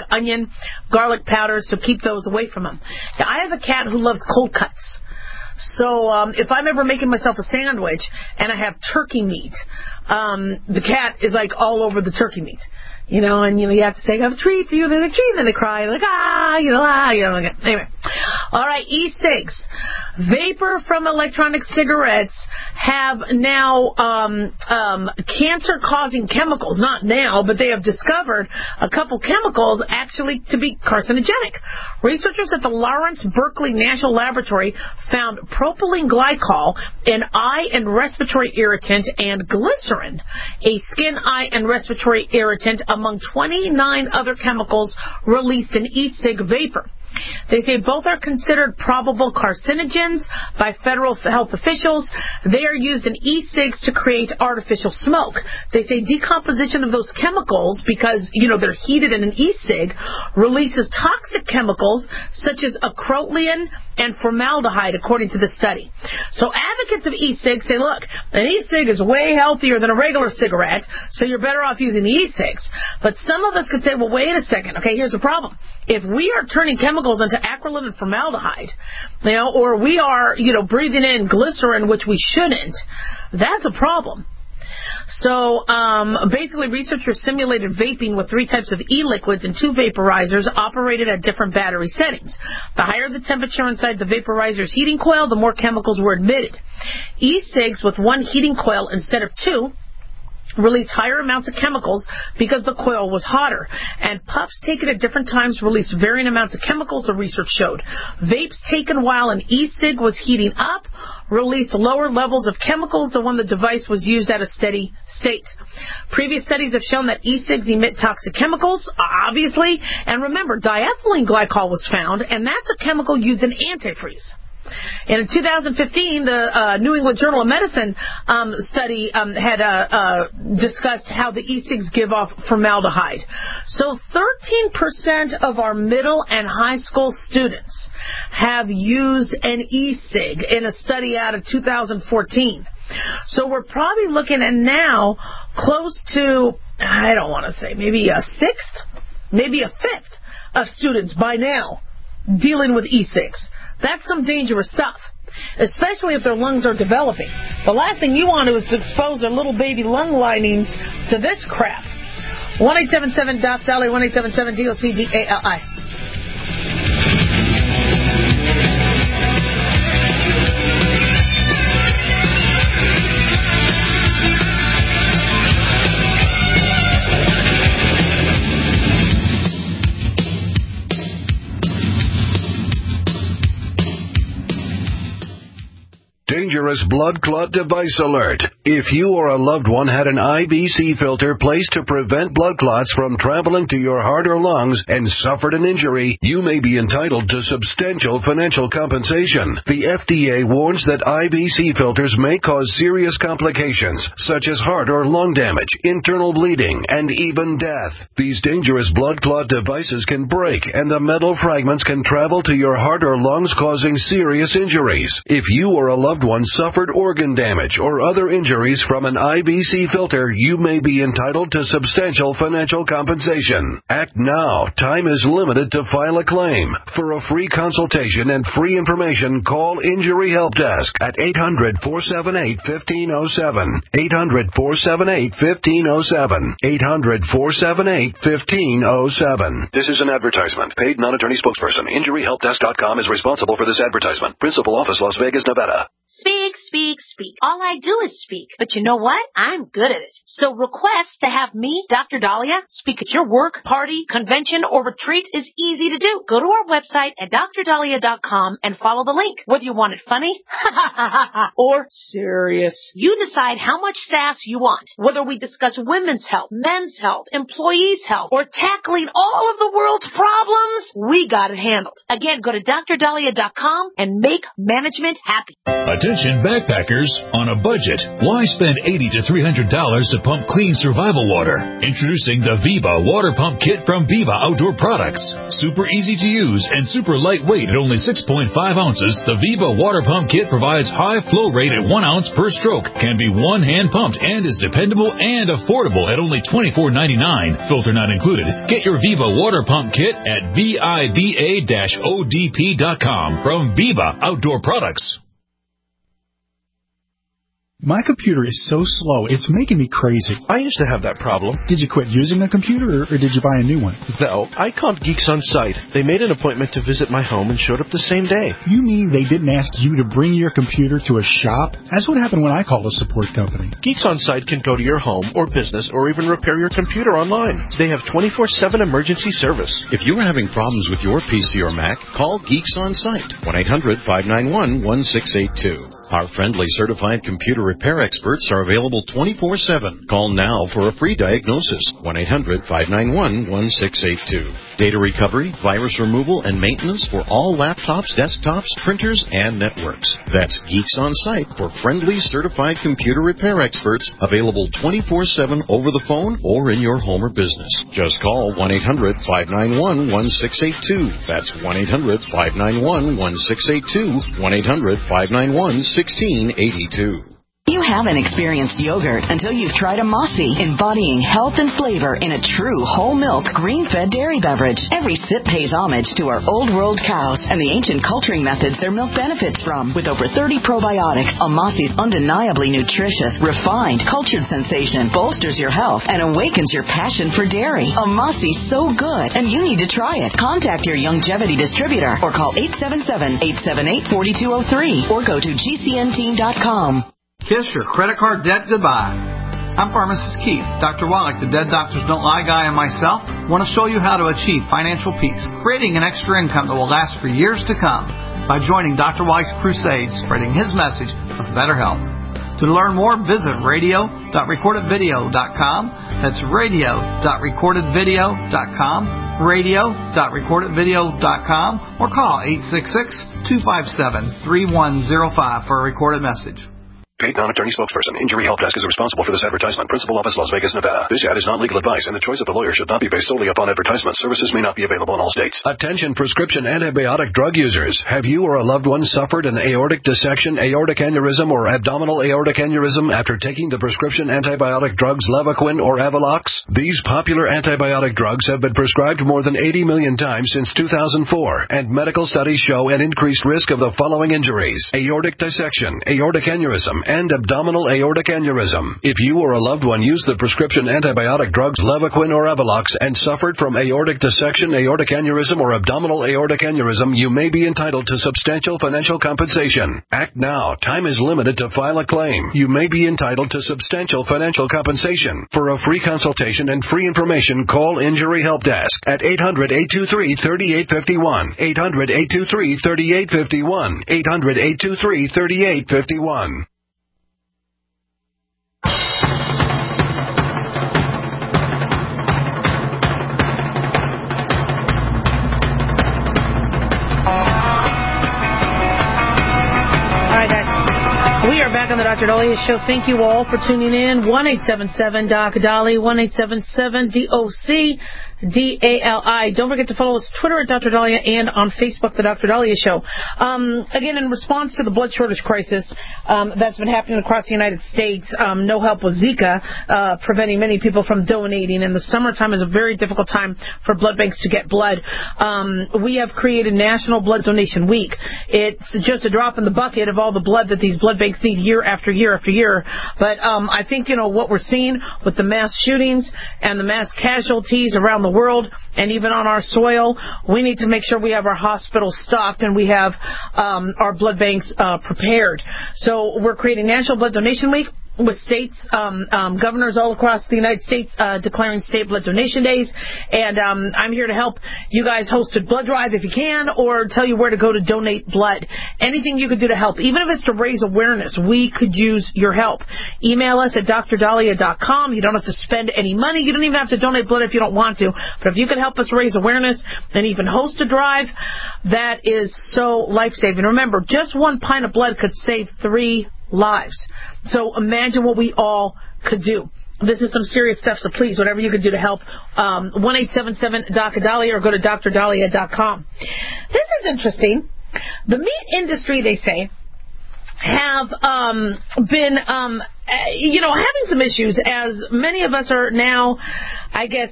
powders, so keep those away from them. Now, I have a cat who loves cold cuts. So if I'm ever making myself a sandwich and I have turkey meat, the cat is like all over the turkey meat. You have to say, I have a treat for you, then a treat, and then they cry, like, anyway. All right, e-cigs. Vapor from electronic cigarettes have now cancer-causing chemicals. Not now, but they have discovered a couple chemicals actually to be carcinogenic. Researchers at the Lawrence Berkeley National Laboratory found propylene glycol, an eye and respiratory irritant, and glycerin, a skin, eye, and respiratory irritant, among 29 other chemicals released in e-cig vapor. They say both are considered probable carcinogens by federal health officials. They are used in e-cigs to create artificial smoke. They say decomposition of those chemicals, because, they're heated in an e-cig, releases toxic chemicals such as acrolein and formaldehyde, according to the study. So advocates of e-cigs say, look, an e-cig is way healthier than a regular cigarette, so you're better off using the e-cigs. But some of us could say, well, wait a second. Okay, here's the problem. If we are turning chemicals into acrolein and formaldehyde, or we are, breathing in glycerin, which we shouldn't, that's a problem. So basically, researchers simulated vaping with 3 types of e-liquids and 2 vaporizers operated at different battery settings. The higher the temperature inside the vaporizer's heating coil, the more chemicals were emitted. E-cigs with 1 heating coil instead of 2 released higher amounts of chemicals because the coil was hotter. And puffs taken at different times released varying amounts of chemicals, the research showed. Vapes taken while an e-cig was heating up released lower levels of chemicals than when the device was used at a steady state. Previous studies have shown that e-cigs emit toxic chemicals, obviously, and remember, diethylene glycol was found, and that's a chemical used in antifreeze. And in 2015, the New England Journal of Medicine study had discussed how the e-cigs give off formaldehyde. So 13% of our middle and high school students have used an e-cig in a study out of 2014. So we're probably looking at now close to, I don't want to say, maybe a 6th, maybe a 5th of students by now dealing with e-cigs. That's some dangerous stuff, especially if their lungs are developing. The last thing you want to is to expose their little baby lung linings to this crap. 1-877-DOC-DALI, 1-877-DOC-DALI. Dangerous blood clot device alert. If you or a loved one had an IVC filter placed to prevent blood clots from traveling to your heart or lungs and suffered an injury, you may be entitled to substantial financial compensation. The FDA warns that IVC filters may cause serious complications, such as heart or lung damage, internal bleeding, and even death. These dangerous blood clot devices can break, and the metal fragments can travel to your heart or lungs, causing serious injuries. If you or a loved one suffered organ damage or other injuries from an IBC filter, you may be entitled to substantial financial compensation. Act now. Time is limited to file a claim. For a free consultation and free information, call Injury Help Desk at 800-478-1507. 800-478-1507. 800-478-1507. This is an advertisement. Paid non-attorney spokesperson. InjuryHelpDesk.com is responsible for this advertisement. Principal office, Las Vegas, Nevada. Speak, speak, speak. All I do is speak. But you know what? I'm good at it. So request to have me, Dr. Dahlia, speak at your work, party, convention, or retreat is easy to do. Go to our website at drdahlia.com and follow the link. Whether you want it funny or serious, you decide how much sass you want. Whether we discuss women's health, men's health, employees' health, or tackling all of the world's problems, we got it handled. Again, go to drdahlia.com and make management happy. Attention backpackers on a budget. Why spend $80 to $300 to pump clean survival water? Introducing the Viva Water Pump Kit from Viva Outdoor Products. Super easy to use and super lightweight at only 6.5 ounces, the Viva Water Pump Kit provides high flow rate at 1 ounce per stroke, can be one-hand pumped, and is dependable and affordable at only $24.99. Filter not included. Get your Viva Water Pump Kit at VIVA-ODP.com from Viva Outdoor Products. My computer is so slow, it's making me crazy. I used to have that problem. Did you quit using the computer, or did you buy a new one? No, I called Geeks On Site. They made an appointment to visit my home and showed up the same day. You mean they didn't ask you to bring your computer to a shop? That's what happened when I called a support company. Geeks On Site can go to your home or business or even repair your computer online. They have 24/7 emergency service. If you're having problems with your PC or Mac, call Geeks On Site, 1-800-591-1682. Our friendly certified computer repair experts are available 24/7. Call now for a free diagnosis. 1-800-591-1682. Data recovery, virus removal, and maintenance for all laptops, desktops, printers, and networks. That's Geeks On Site for friendly certified computer repair experts, available 24/7 over the phone or in your home or business. Just call 1-800-591-1682. That's 1-800-591-1682. 1-800-591-1682. You haven't experienced yogurt until you've tried a Mossy, embodying health and flavor in a true whole milk, green-fed dairy beverage. Every sip pays homage to our old world cows and the ancient culturing methods their milk benefits from. With over 30 probiotics, a Mossy's undeniably nutritious, refined, cultured sensation bolsters your health and awakens your passion for dairy. A Mossy's so good, and you need to try it. Contact your Youngevity distributor or call 877-878-4203 or go to gcnteam.com. Kiss your credit card debt goodbye. I'm Pharmacist Keith. Dr. Wallach, the Dead Doctors Don't Lie guy, and myself want to show you how to achieve financial peace, creating an extra income that will last for years to come by joining Dr. Wallach's crusade, spreading his message of better health. To learn more, visit radio.recordedvideo.com. That's radio.recordedvideo.com, radio.recordedvideo.com, or call 866-257-3105 for a recorded message. Paid non-attorney spokesperson. Injury Help Desk is responsible for this advertisement. Principal office, Las Vegas, Nevada. This ad is not legal advice, and the choice of the lawyer should not be based solely upon advertisement. Services may not be available in all states. Attention prescription antibiotic drug users. Have you or a loved one suffered an aortic dissection, aortic aneurysm, or abdominal aortic aneurysm after taking the prescription antibiotic drugs Levaquin or Avalox? These popular antibiotic drugs have been prescribed more than 80 million times since 2004, and medical studies show an increased risk of the following injuries: aortic dissection, aortic aneurysm, and abdominal aortic aneurysm. If you or a loved one used the prescription antibiotic drugs Levaquin or Avalox and suffered from aortic dissection, aortic aneurysm, or abdominal aortic aneurysm, you may be entitled to substantial financial compensation. Act now. Time is limited to file a claim. You may be entitled to substantial financial compensation. For a free consultation and free information, call Injury Help Desk at 800-823-3851. 800-823-3851. 800-823-3851. We are back on the Dr. Dahlia Show. Thank you all for tuning in. 1-877-DOC-DOLLY, 1-877-DOC. DALI. Don't forget to follow us Twitter at Dr. Dahlia and on Facebook, The Dr. Dahlia Show. Again, in response to the blood shortage crisis that's been happening across the United States, no help with Zika, preventing many people from donating. And the summertime is a very difficult time for blood banks to get blood. We have created National Blood Donation Week. It's just a drop in the bucket of all the blood that these blood banks need year after year after year. But I think, what we're seeing with the mass shootings and the mass casualties around the world and even on our soil, we need to make sure we have our hospitals stocked and we have our blood banks prepared. So we're creating National Blood Donation Week with states, governors all across the United States declaring state blood donation days. And I'm here to help you guys host a blood drive if you can, or tell you where to go to donate blood. Anything you could do to help, even if it's to raise awareness, we could use your help. Email us at drdahlia.com. You don't have to spend any money. You don't even have to donate blood if you don't want to. But if you can help us raise awareness and even host a drive, that is so life-saving. Remember, just 1 pint of blood could save 3 lives. So imagine what we all could do. This is some serious stuff, so please, whatever you can do to help, 1-877-DOC-DAHLIA or go to drdahlia.com. This is interesting. The meat industry, they say, have been, having some issues, as many of us are now, I guess,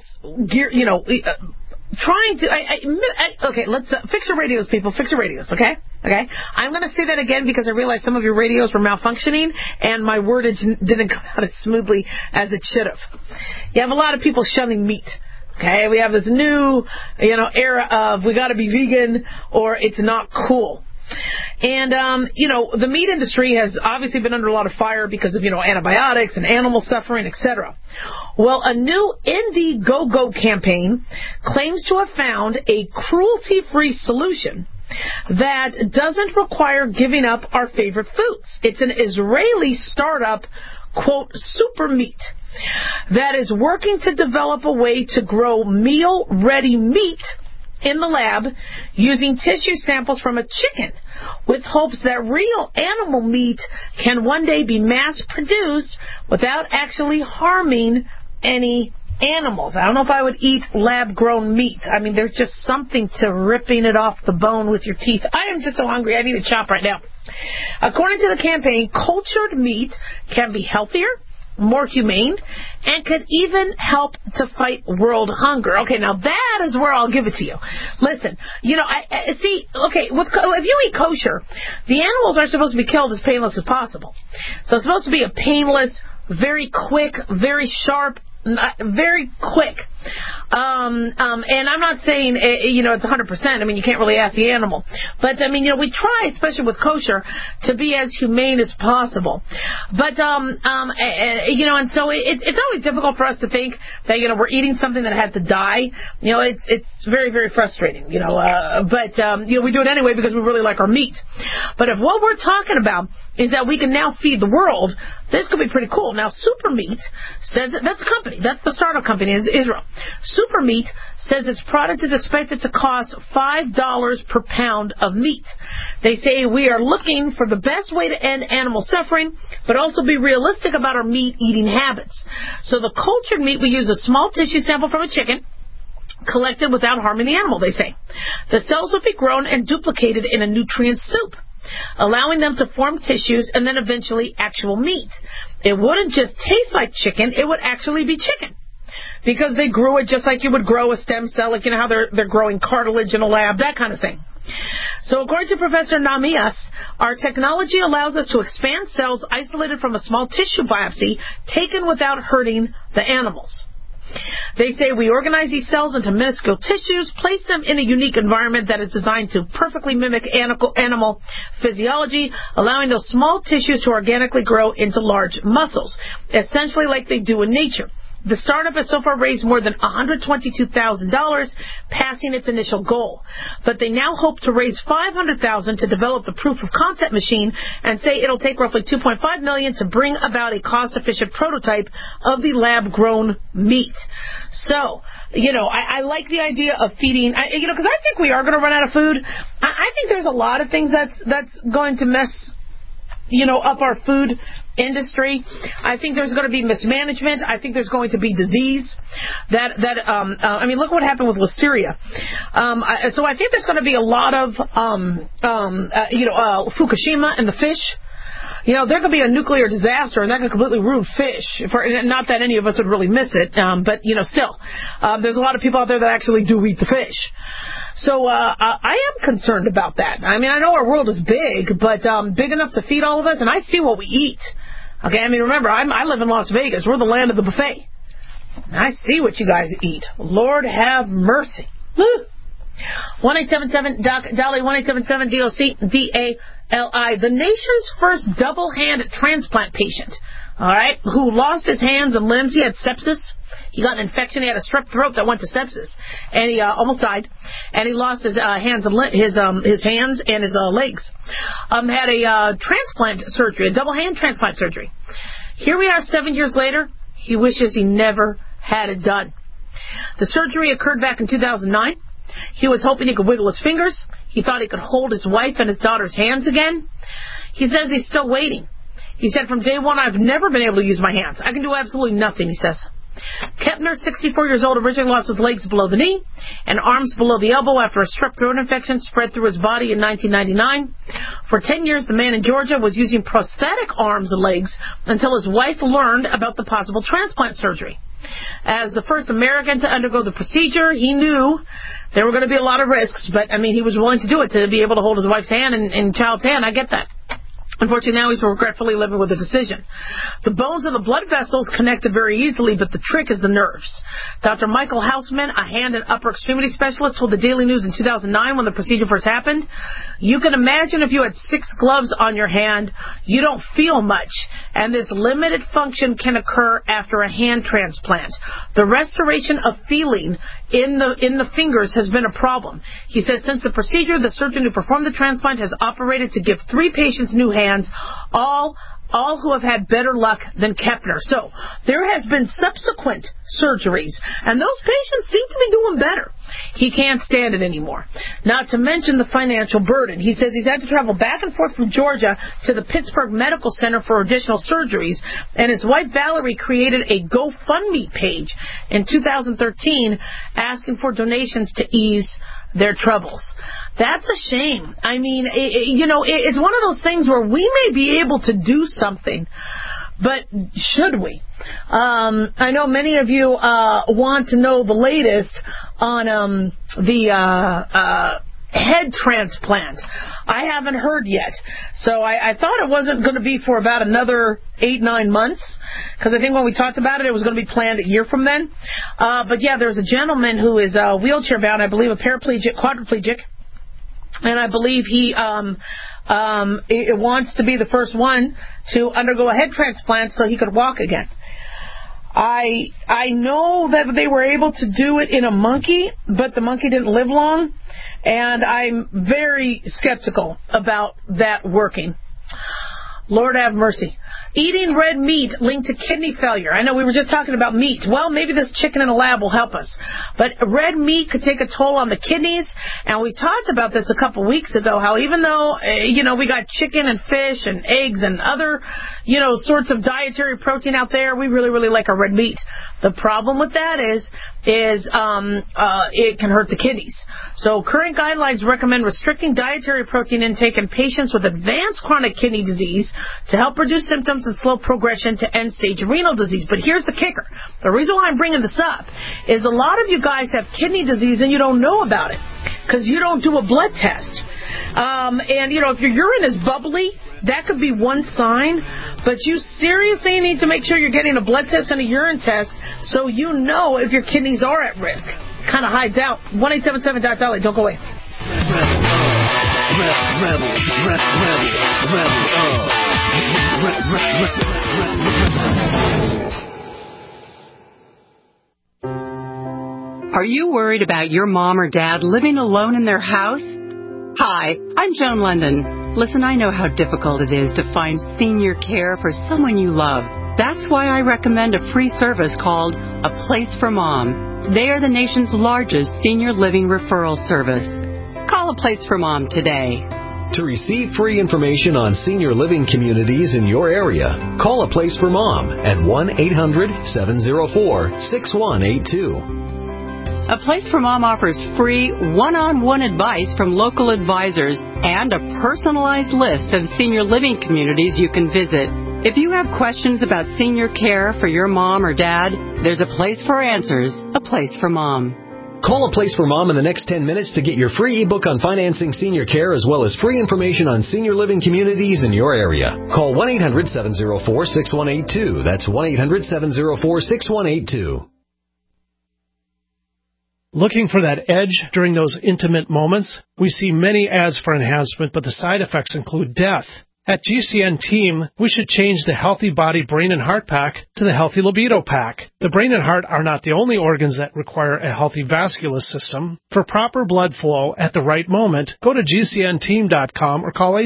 trying to, okay, let's fix your radios, people. Fix your radios, okay? Okay? I'm going to say that again because I realized some of your radios were malfunctioning and my wordage didn't come out as smoothly as it should have. You have a lot of people shunning meat. Okay? We have this new, era of we got to be vegan or it's not cool. And, the meat industry has obviously been under a lot of fire because of, antibiotics and animal suffering, etc. Well, a new Indiegogo campaign claims to have found a cruelty-free solution that doesn't require giving up our favorite foods. It's an Israeli startup, quote, Super Meat, that is working to develop a way to grow meal-ready meat in the lab using tissue samples from a chicken, with hopes that real animal meat can one day be mass-produced without actually harming any animals. I don't know if I would eat lab-grown meat. I mean, there's just something to ripping it off the bone with your teeth. I am just so hungry. I need a chop right now. According to the campaign, cultured meat can be healthier, more humane, and could even help to fight world hunger. Okay, now that is where I'll give it to you. Listen, I see, okay, if you eat kosher, the animals are supposed to be killed as painless as possible. So it's supposed to be a painless, very quick, very sharp, very quick. And I'm not saying, it's 100%. I mean, you can't really ask the animal. But, we try, especially with kosher, to be as humane as possible. But, and so it's always difficult for us to think that, we're eating something that had to die. It's very, very frustrating, but, we do it anyway because we really like our meat. But if what we're talking about is that we can now feed the world, this could be pretty cool. Now, Super Meat says that's a company. That's the startup company in Israel. Super Meat says its product is expected to cost $5 per pound of meat. They say we are looking for the best way to end animal suffering, but also be realistic about our meat eating habits. So the cultured meat, we use a small tissue sample from a chicken, collected without harming the animal, they say. The cells will be grown and duplicated in a nutrient soup, allowing them to form tissues and then eventually actual meat. It wouldn't just taste like chicken, it would actually be chicken, because they grew it just like you would grow a stem cell, like how they're growing cartilage in a lab, that kind of thing. So according to Professor Namias, our technology allows us to expand cells isolated from a small tissue biopsy taken without hurting the animals. They say we organize these cells into minuscule tissues, place them in a unique environment that is designed to perfectly mimic animal physiology, allowing those small tissues to organically grow into large muscles, essentially like they do in nature. The startup has so far raised more than $122,000, passing its initial goal. But they now hope to raise $500,000 to develop the proof of concept machine, and say it'll take roughly $2.5 million to bring about a cost-efficient prototype of the lab-grown meat. So, I like the idea of feeding, because I think we are going to run out of food. I think there's a lot of things that's going to mess, up our food industry. I think there's going to be mismanagement. I think there's going to be disease. I mean, look what happened with Listeria. So I think there's going to be a lot of, Fukushima and the fish. There could be a nuclear disaster, and that could completely ruin fish. Not that any of us would really miss it, but, still. There's a lot of people out there that actually do eat the fish. So I am concerned about that. I mean, I know our world is big, but big enough to feed all of us, and I see what we eat. Okay, I mean, remember, I live in Las Vegas. We're the land of the buffet. I see what you guys eat. Lord have mercy. Woo! 1-877-DOC-DOLLY, 1-877-DOC-DALI, the nation's first double-hand transplant patient, all right, who lost his hands and limbs. He had sepsis. He got an infection. He had a strep throat that went to sepsis, and he almost died. And he lost his hands and his hands and his legs. Had a transplant surgery, a double-hand transplant surgery. Here we are 7 years later. He wishes he never had it done. The surgery occurred back in 2009. He was hoping he could wiggle his fingers. He thought he could hold his wife and his daughter's hands again. He says he's still waiting. He said, from day one, I've never been able to use my hands. I can do absolutely nothing, he says. Kepner, 64 years old, originally lost his legs below the knee and arms below the elbow after a strep throat infection spread through his body in 1999. For 10 years, the man in Georgia was using prosthetic arms and legs until his wife learned about the possible transplant surgery. As the first American to undergo the procedure, he knew there were going to be a lot of risks, but, I mean, he was willing to do it to be able to hold his wife's hand and child's hand. I get that. Unfortunately, now he's regretfully living with the decision. The bones of the blood vessels connected very easily, but the trick is the nerves. Dr. Michael Hausman, a hand and upper extremity specialist, told the Daily News in 2009 when the procedure first happened, you can imagine if you had 6 gloves on your hand, you don't feel much, and this limited function can occur after a hand transplant. The restoration of feeling in the fingers has been a problem. He says since the procedure, the surgeon who performed the transplant has operated to give 3 patients new hands, all who have had better luck than Kepner. So there has been subsequent surgeries, and those patients seem to be doing better. He can't stand it anymore. Not to mention the financial burden. He says he's had to travel back and forth from Georgia to the Pittsburgh Medical Center for additional surgeries, and his wife Valerie created a GoFundMe page in 2013 asking for donations to ease their troubles. That's a shame. I mean, it's one of those things where we may be able to do something, but should we? I know many of you want to know the latest on the head transplant. I haven't heard yet. So I thought it wasn't going to be for about another 8-9 months, because I think when we talked about it, it was going to be planned a year from then. But yeah, there's a gentleman who is wheelchair bound, I believe a quadriplegic, and I believe he wants to be the first one to undergo a head transplant so he could walk again. I know that they were able to do it in a monkey, but the monkey didn't live long, and I'm very skeptical about that working. Lord have mercy. Eating red meat linked to kidney failure. I know we were just talking about meat. Well, maybe this chicken in a lab will help us. But red meat could take a toll on the kidneys. And we talked about this a couple weeks ago, how even though, we got chicken and fish and eggs and other, sorts of dietary protein out there, we really, really like our red meat. The problem with that is it can hurt the kidneys. So current guidelines recommend restricting dietary protein intake in patients with advanced chronic kidney disease to help reduce symptoms and slow progression to end-stage renal disease. But here's the kicker. The reason why I'm bringing this up is a lot of you guys have kidney disease and you don't know about it because you don't do a blood test. If your urine is bubbly, that could be one sign, but you seriously need to make sure you're getting a blood test and a urine test so you know if your kidneys are at risk. Kind of hides out. 1-877-DOC-DOLLY. Don't go away. Are you worried about your mom or dad living alone in their house? Hi, I'm Joan London. Listen, I know how difficult it is to find senior care for someone you love. That's why I recommend a free service called A Place for Mom. They are the nation's largest senior living referral service. Call A Place for Mom today. To receive free information on senior living communities in your area, call A Place for Mom at 1-800-704-6182. A Place for Mom offers free one-on-one advice from local advisors and a personalized list of senior living communities you can visit. If you have questions about senior care for your mom or dad, there's a place for answers, A Place for Mom. Call A Place for Mom in the next 10 minutes to get your free ebook on financing senior care as well as free information on senior living communities in your area. Call 1-800-704-6182. That's 1-800-704-6182. Looking for that edge during those intimate moments? We see many ads for enhancement, but the side effects include death. At GCN Team, we should change the Healthy Body, Brain, and Heart Pack to the Healthy Libido Pack. The brain and heart are not the only organs that require a healthy vascular system. For proper blood flow at the right moment, go to GCNteam.com or call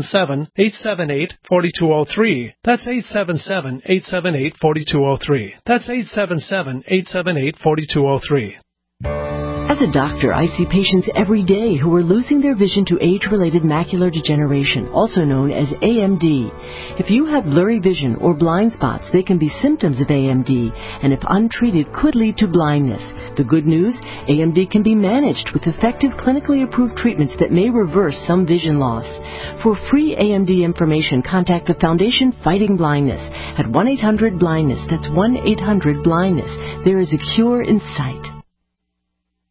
877-878-4203. That's 877-878-4203. That's 877-878-4203. As a doctor, I see patients every day who are losing their vision to age-related macular degeneration, also known as AMD. If you have blurry vision or blind spots, they can be symptoms of AMD, and if untreated, could lead to blindness. The good news, AMD can be managed with effective clinically approved treatments that may reverse some vision loss. For free AMD information, contact the Foundation Fighting Blindness at 1-800-BLINDNESS. That's 1-800-BLINDNESS. There is a cure in sight.